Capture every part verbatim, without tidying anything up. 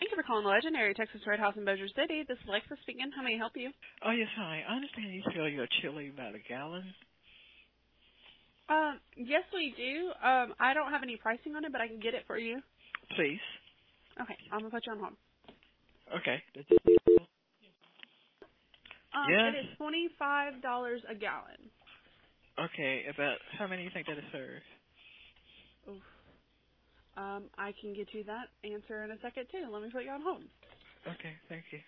Thank you for calling the legendary Texas Roadhouse in Bossier City. This is Alexa speaking. How may I help you? Oh, yes, hi. I understand you sell your chili by the gallon. Um, yes, we do. Um, I don't have any pricing on it, but I can get it for you. Please. Okay, I'm gonna put you on hold. Okay. That's Um, Yes. it is twenty-five dollars a gallon. Okay, about how many you think that'll serve? Oof. Um, I can get you that answer in a second too. Let me put you on hold. Okay, thank you.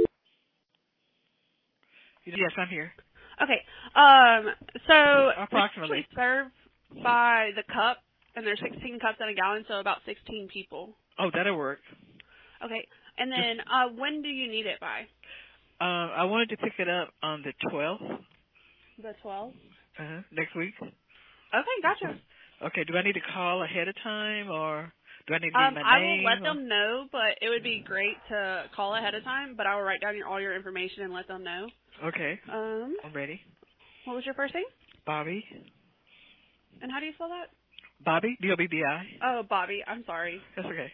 Yes, I'm here. Okay. Um, so we Approximately. actually serve by the cup, and there's sixteen cups in a gallon, so about sixteen people. Oh, that'll work. Okay. And Just, then, uh, when do you need it by? uh, I wanted to pick it up on the twelfth, The twelfth. uh-huh, next week. Okay, gotcha. Okay, do I need to call ahead of time, or do I need to leave Um, my I will let name? Or? them know, but it would be great to call ahead of time. But I will write down your, all your information and let them know. Okay, Um, I'm ready. what was your first name? Bobby. And how do you spell that? Bobby, B O B B I. Oh, Bobby. I'm sorry. That's okay.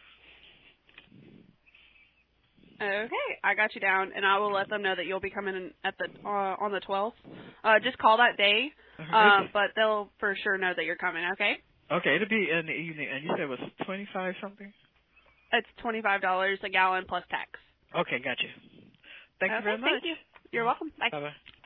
Okay, I got you down, and I will let them know that you'll be coming in at the uh, on the twelfth. Uh, just call that day, Okay. um, but they'll for sure know that you're coming. Okay, Okay, it'll be in the evening, and you said it was twenty-five something? it's twenty-five dollars a gallon plus tax. Okay, gotcha. Thank you Okay, very thank much. you. You're welcome. Bye. Bye-bye.